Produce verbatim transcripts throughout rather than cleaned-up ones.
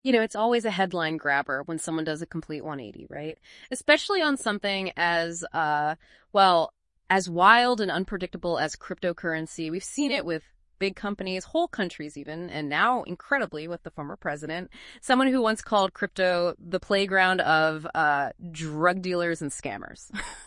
You know, it's always a headline grabber when someone does a complete one eighty, right? Especially on something as, uh, well, as wild and unpredictable as cryptocurrency. We've seen it with big companies, whole countries even, and now, incredibly, with the former president, someone who once called crypto the playground of uh, drug dealers and scammers.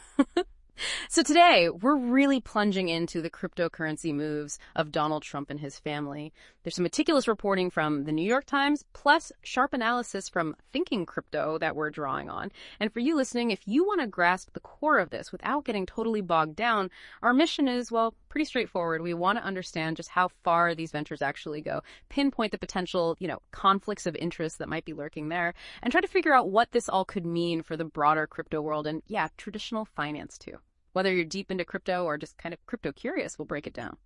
So today, we're really plunging into the cryptocurrency moves of Donald Trump and his family. There's some meticulous reporting from the New York Times, plus sharp analysis from Thinking Crypto that we're drawing on. And for you listening, if you want to grasp the core of this without getting totally bogged down, our mission is, well, pretty straightforward. We want to understand just how far these ventures actually go, pinpoint the potential, you know, conflicts of interest that might be lurking there, and try to figure out what this all could mean for the broader crypto world and, yeah, traditional finance too. Whether you're deep into crypto or just kind of crypto curious, we'll break it down.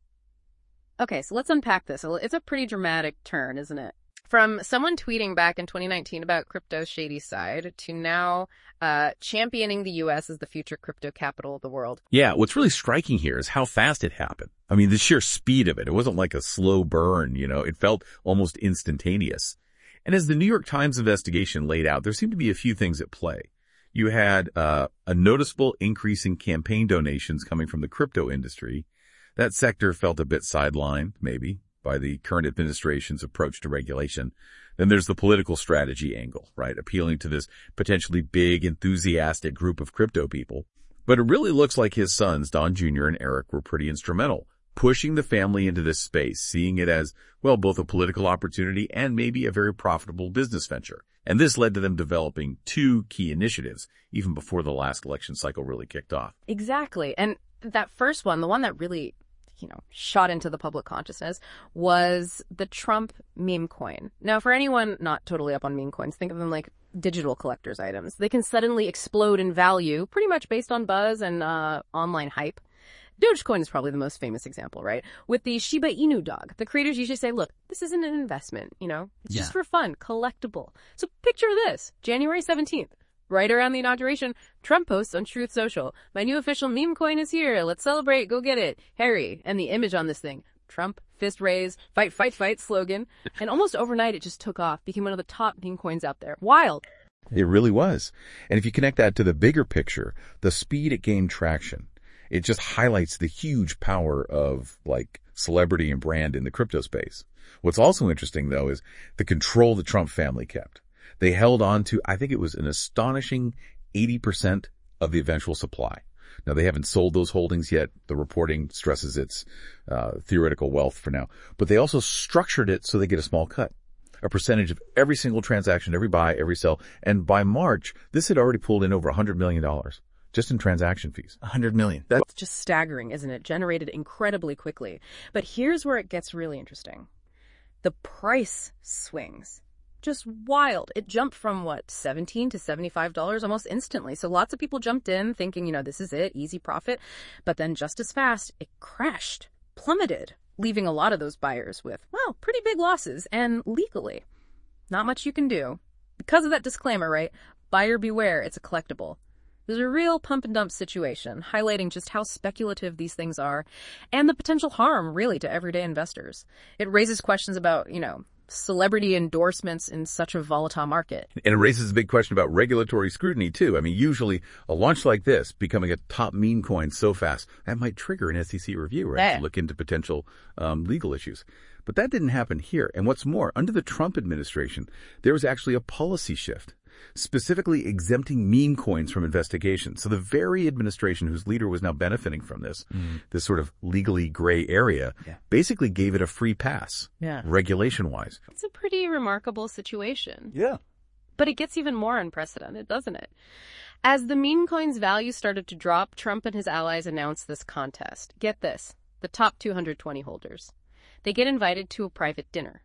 Okay, so let's unpack this. It's a pretty dramatic turn, isn't it? From someone tweeting back in twenty nineteen about crypto's shady side to now uh, championing the U S as the future crypto capital of the world. Yeah, what's really striking here is how fast it happened. I mean, the sheer speed of it. It wasn't like a slow burn, you know. It felt almost instantaneous. And as the New York Times investigation laid out, there seemed to be a few things at play. You had uh, a noticeable increase in campaign donations coming from the crypto industry. That sector felt a bit sidelined, maybe, by the current administration's approach to regulation. Then there's the political strategy angle, right? Appealing to this potentially big, enthusiastic group of crypto people. But it really looks like his sons, Don Junior and Eric, were pretty instrumental, pushing the family into this space, seeing it as, well, both a political opportunity and maybe a very profitable business venture. And this led to them developing two key initiatives, even before the last election cycle really kicked off. Exactly. And that first one, the one that really, you know, shot into the public consciousness was the Trump meme coin. Now, for anyone not totally up on meme coins, think of them like digital collector's items. They can suddenly explode in value, pretty much based on buzz and uh, online hype. Dogecoin is probably the most famous example, right? With the Shiba Inu dog, the creators usually say, look, this isn't an investment, you know? It's yeah. just for fun, collectible. So picture this, January seventeenth, right around the inauguration, Trump posts on Truth Social, my new official meme coin is here, let's celebrate, go get it, Harry. And the image on this thing, Trump, fist raise, fight, fight, fight slogan. And almost overnight, it just took off, became one of the top meme coins out there. Wild. It really was. And if you connect that to the bigger picture, the speed it gained traction, it just highlights the huge power of, like, celebrity and brand in the crypto space. What's also interesting, though, is the control the Trump family kept. They held on to, I think it was an astonishing eighty percent of the eventual supply. Now, they haven't sold those holdings yet. The reporting stresses its uh, theoretical wealth for now. But they also structured it so they get a small cut, a percentage of every single transaction, every buy, every sell. And by March, this had already pulled in over one hundred million dollars. Just in transaction fees. one hundred million. That's just staggering, isn't it? Generated incredibly quickly. But here's where it gets really interesting. The price swings. Just wild. It jumped from, what, seventeen to seventy-five dollars almost instantly. So lots of people jumped in thinking, you know, this is it, easy profit. But then just as fast, it crashed, plummeted, leaving a lot of those buyers with, well, pretty big losses. And legally, not much you can do. Because of that disclaimer, right? Buyer beware, it's a collectible. There's a real pump and dump situation, highlighting just how speculative these things are and the potential harm, really, to everyday investors. It raises questions about, you know, celebrity endorsements in such a volatile market. And it raises a big question about regulatory scrutiny, too. I mean, usually a launch like this, becoming a top meme coin so fast, that might trigger an S E C review, right? Yeah. To look into potential um, legal issues. But that didn't happen here. And what's more, under the Trump administration, there was actually a policy shift, specifically exempting meme coins from investigation. So the very administration whose leader was now benefiting from this, mm. this sort of legally gray area, yeah. basically gave it a free pass, yeah. regulation-wise. It's a pretty remarkable situation. Yeah. But it gets even more unprecedented, doesn't it? As the meme coin's value started to drop, Trump and his allies announced this contest. Get this, the top two hundred twenty holders. They get invited to a private dinner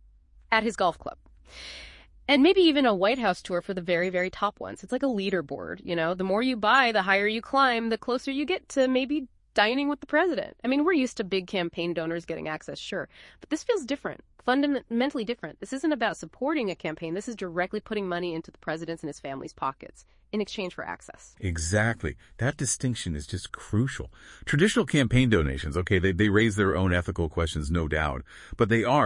at his golf club. And maybe even a White House tour for the very, very top ones. It's like a leaderboard, you know? The more you buy, the higher you climb, the closer you get to maybe dining with the president. I mean, we're used to big campaign donors getting access, sure. But this feels different, fundamentally different. This isn't about supporting a campaign. This is directly putting money into the president's and his family's pockets in exchange for access. Exactly. That distinction is just crucial. Traditional campaign donations, okay, they, they raise their own ethical questions, no doubt. But they are,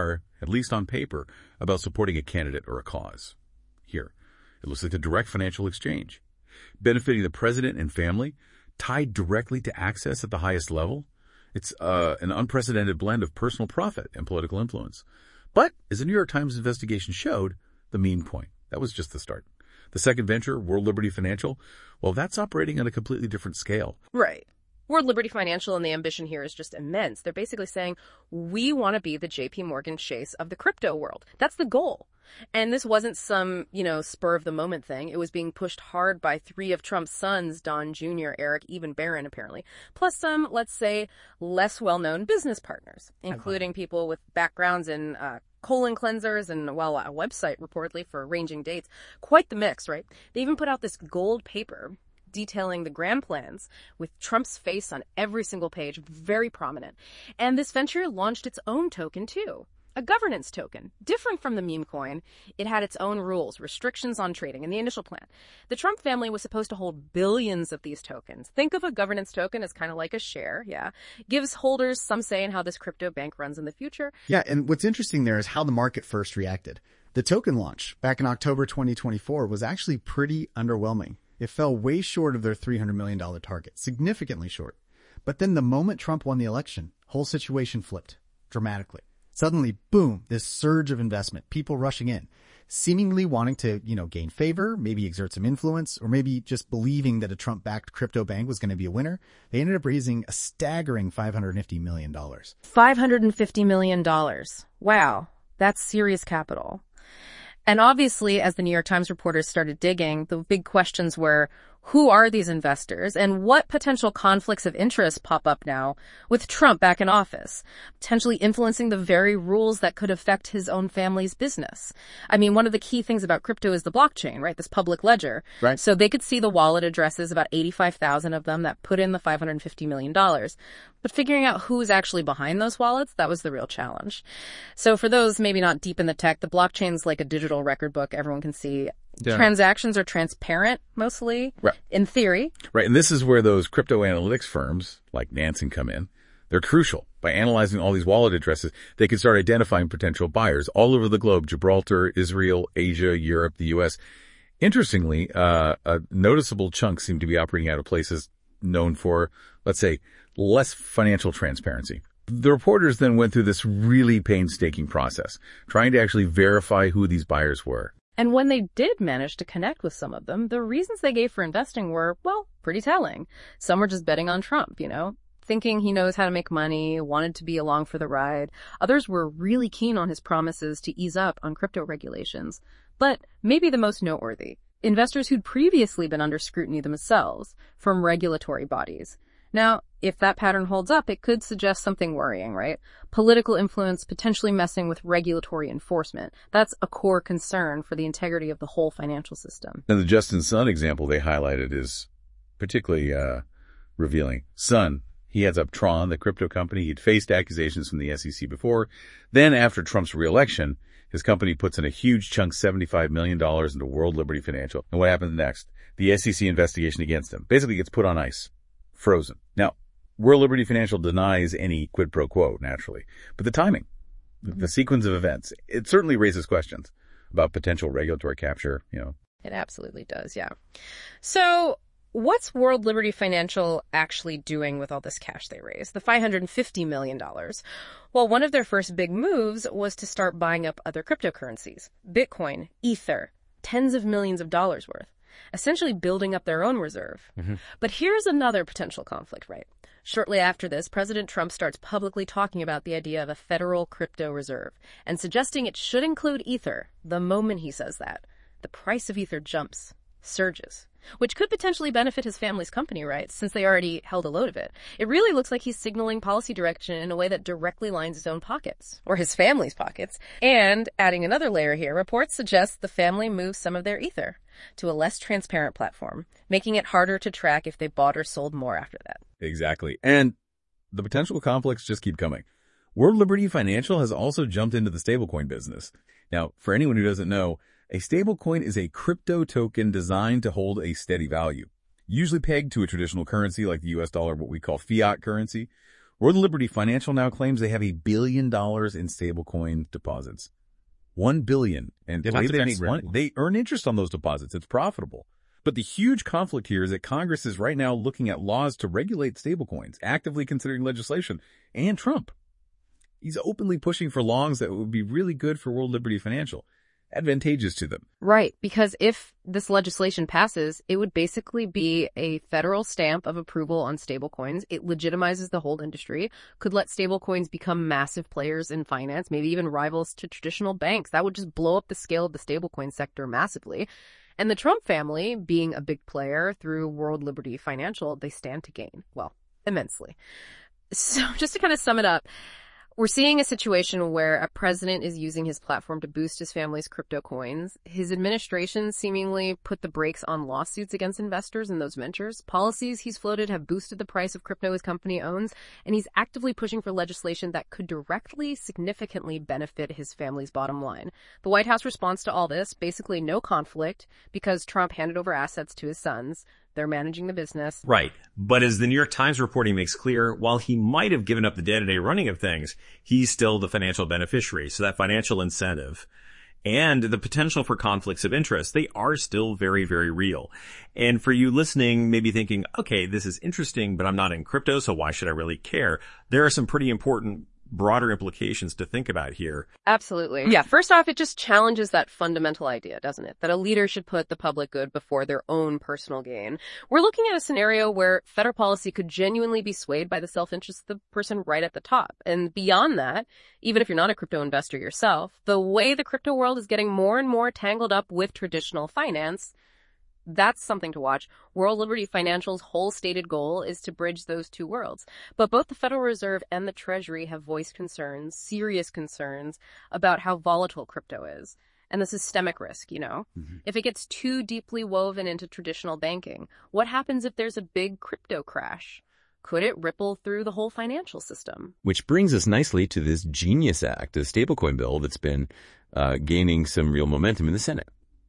at least on paper, about supporting a candidate or a cause. Here, it looks like a direct financial exchange, benefiting the president and family, tied directly to access at the highest level. It's uh, an unprecedented blend of personal profit and political influence. But, as the New York Times investigation showed, the meme coin, that was just the start. The second venture, World Liberty Financial, well, that's operating on a completely different scale. Right. World Liberty Financial, and the ambition here is just immense. They're basically saying, we want to be the J P Morgan Chase of the crypto world. That's the goal. And this wasn't some, you know, spur of the moment thing. It was being pushed hard by three of Trump's sons, Don Junior, Eric, even Barron, apparently, plus some, let's say, less well-known business partners, including people with backgrounds in uh, colon cleansers and, well, a website reportedly for arranging dates. Quite the mix, right? They even put out this gold paper detailing the grand plans with Trump's face on every single page, very prominent. And this venture launched its own token, too. A governance token, different from the meme coin. It had its own rules, restrictions on trading in the initial plan. The Trump family was supposed to hold billions of these tokens. Think of a governance token as kind of like a share, yeah. Gives holders some say in how this crypto bank runs in the future. Yeah, and what's interesting there is how the market first reacted. The token launch back in October twenty twenty-four was actually pretty underwhelming. It fell way short of their three hundred million dollars target, significantly short. But then the moment Trump won the election, whole situation flipped dramatically. Suddenly, boom, this surge of investment, people rushing in, seemingly wanting to, you know, gain favor, maybe exert some influence, or maybe just believing that a Trump-backed crypto bank was going to be a winner. They ended up raising a staggering five hundred fifty million dollars. five hundred fifty million dollars. Wow, that's serious capital. And obviously, as the New York Times reporters started digging, the big questions were, who are these investors and what potential conflicts of interest pop up now with Trump back in office, potentially influencing the very rules that could affect his own family's business? I mean, one of the key things about crypto is the blockchain, right? This public ledger. Right. So they could see the wallet addresses, about eighty-five thousand of them that put in the five hundred fifty million dollars. But figuring out who is actually behind those wallets, that was the real challenge. So for those maybe not deep in the tech, the blockchain's like a digital record book everyone can see. Yeah. Transactions are transparent, mostly, right. In theory. Right, and this is where those crypto analytics firms, like Nansen, come in. They're crucial. By analyzing all these wallet addresses, they can start identifying potential buyers all over the globe, Gibraltar, Israel, Asia, Europe, the U S. Interestingly, uh, a noticeable chunk seem to be operating out of places known for, let's say, less financial transparency. The reporters then went through this really painstaking process, trying to actually verify who these buyers were. And when they did manage to connect with some of them, the reasons they gave for investing were, well, pretty telling. Some were just betting on Trump, you know, thinking he knows how to make money, wanted to be along for the ride. Others were really keen on his promises to ease up on crypto regulations. But maybe the most noteworthy, investors who'd previously been under scrutiny themselves from regulatory bodies. Now, if that pattern holds up, it could suggest something worrying, right? Political influence potentially messing with regulatory enforcement. That's a core concern for the integrity of the whole financial system. And the Justin Sun example they highlighted is particularly uh, revealing. Sun, he heads up Tron, the crypto company. He'd faced accusations from the S E C before. Then, after Trump's reelection, his company puts in a huge chunk, seventy-five million dollars, into World Liberty Financial. And what happens next? The S E C investigation against him basically gets put on ice. Frozen. Now, World Liberty Financial denies any quid pro quo, naturally. But the timing, mm-hmm. the sequence of events, it certainly raises questions about potential regulatory capture, you know. It absolutely does, yeah. So what's World Liberty Financial actually doing with all this cash they raised, the five hundred fifty million dollars? Well, one of their first big moves was to start buying up other cryptocurrencies, Bitcoin, Ether, tens of millions of dollars worth. Essentially building up their own reserve. Mm-hmm. But here's another potential conflict, right? Shortly after this, President Trump starts publicly talking about the idea of a federal crypto reserve and suggesting it should include Ether. The moment he says that, the price of Ether jumps, surges, which could potentially benefit his family's company, right, since they already held a load of it. It really looks like he's signaling policy direction in a way that directly lines his own pockets, or his family's pockets. And, adding another layer here, reports suggest the family moves some of their Ether to a less transparent platform, making it harder to track if they bought or sold more after that. Exactly. And the potential conflicts just keep coming. World Liberty Financial has also jumped into the stablecoin business. Now, for anyone who doesn't know, a stablecoin is a crypto token designed to hold a steady value, usually pegged to a traditional currency like the U S dollar, what we call fiat currency. World Liberty Financial now claims they have a billion dollars in stablecoin deposits. One billion. And Yeah, the way that's they fancy make money, revenue. they earn interest on those deposits. It's profitable. But the huge conflict here is that Congress is right now looking at laws to regulate stablecoins, actively considering legislation, and Trump. He's openly pushing for laws that would be really good for World Liberty Financial, advantageous to them. Right, because if this legislation passes, it would basically be a federal stamp of approval on stablecoins. It legitimizes the whole industry, could let stablecoins become massive players in finance, maybe even rivals to traditional banks. That would just blow up the scale of the stablecoin sector massively. And the Trump family, being a big player through World Liberty Financial, they stand to gain, well, immensely. So just to kind of sum it up, we're seeing a situation where a president is using his platform to boost his family's crypto coins. His administration seemingly put the brakes on lawsuits against investors in those ventures. Policies he's floated have boosted the price of crypto his company owns, and he's actively pushing for legislation that could directly, significantly benefit his family's bottom line. The White House response to all this, basically no conflict, because Trump handed over assets to his sons. They're managing the business. Right. But as the New York Times reporting makes clear, while he might have given up the day-to-day running of things, he's still the financial beneficiary. So that financial incentive and the potential for conflicts of interest, they are still very, very real. And for you listening, maybe thinking, okay, this is interesting, but I'm not in crypto, so why should I really care? There are some pretty important broader implications to think about here. Absolutely. Yeah, first off, it just challenges that fundamental idea, doesn't it? That a leader should put the public good before their own personal gain. We're looking at a scenario where federal policy could genuinely be swayed by the self-interest of the person right at the top. And beyond that, even if you're not a crypto investor yourself, the way the crypto world is getting more and more tangled up with traditional finance, that's something to watch. World Liberty Financial's whole stated goal is to bridge those two worlds. But both the Federal Reserve and the Treasury have voiced concerns, serious concerns, about how volatile crypto is. And the systemic risk, you know? Mm-hmm. If it gets too deeply woven into traditional banking, what happens if there's a big crypto crash? Could it ripple through the whole financial system? Which brings us nicely to this Genius Act, a stablecoin bill that's been uh, gaining some real momentum in the Senate.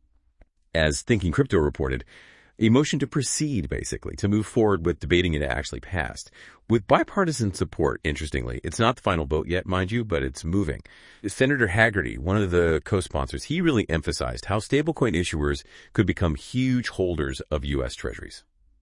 As Thinking Crypto reported, a motion to proceed, basically, to move forward with debating it actually passed. With bipartisan support, interestingly. It's not the final vote yet, mind you, but it's moving. Senator Haggerty, one of the co-sponsors, he really emphasized how stablecoin issuers could become huge holders of U S treasuries,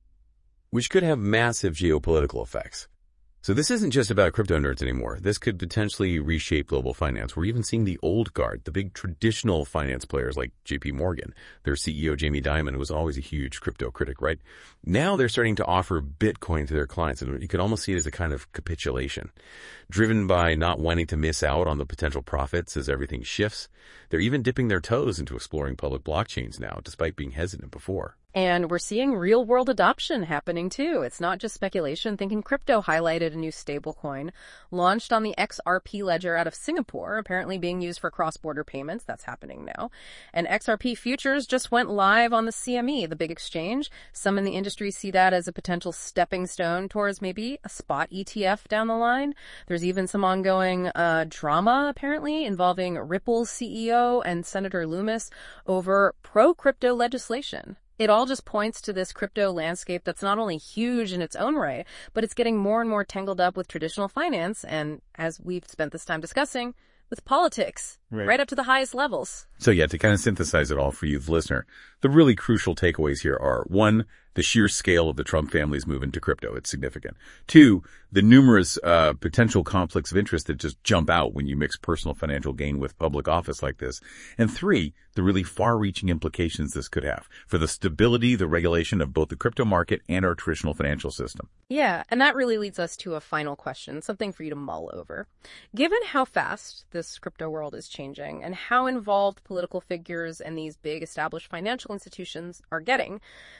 which could have massive geopolitical effects. So this isn't just about crypto nerds anymore. This could potentially reshape global finance. We're even seeing the old guard, the big traditional finance players like J P Morgan. Their C E O, Jamie Dimon, was always a huge crypto critic, right? Now they're starting to offer Bitcoin to their clients, and you could almost see it as a kind of capitulation. Driven by not wanting to miss out on the potential profits as everything shifts, they're even dipping their toes into exploring public blockchains now, despite being hesitant before. And we're seeing real-world adoption happening, too. It's not just speculation. Thinking Crypto highlighted a new stablecoin launched on the X R P ledger out of Singapore, apparently being used for cross-border payments. That's happening now. And X R P futures just went live on the C M E, the big exchange. Some in the industry see that as a potential stepping stone towards maybe a spot E T F down the line. There's even some ongoing uh, drama, apparently, involving Ripple's C E O and Senator Loomis over pro-crypto legislation. It all just points to this crypto landscape that's not only huge in its own right, but it's getting more and more tangled up with traditional finance and, as we've spent this time discussing, with politics, right, right up to the highest levels. So yeah, to kind of synthesize it all for you, the listener, the really crucial takeaways here are, one, the sheer scale of the Trump family's move into crypto. It's significant. Two, the numerous uh potential conflicts of interest that just jump out when you mix personal financial gain with public office like this. And three, the really far-reaching implications this could have for the stability, the regulation of both the crypto market and our traditional financial system. Yeah, and that really leads us to a final question, something for you to mull over. Given how fast this crypto world is changing and how involved political figures and these big established financial institutions are getting,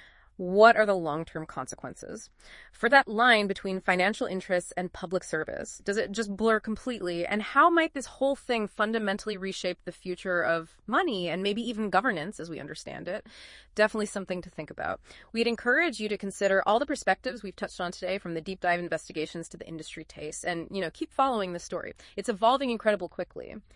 what are the long-term consequences? For that line between financial interests and public service, does it just blur completely? And how might this whole thing fundamentally reshape the future of money and maybe even governance as we understand it? Definitely something to think about. We'd encourage you to consider all the perspectives we've touched on today, from the deep dive investigations to the industry tastes, and, you know, keep following the story. It's evolving incredibly quickly.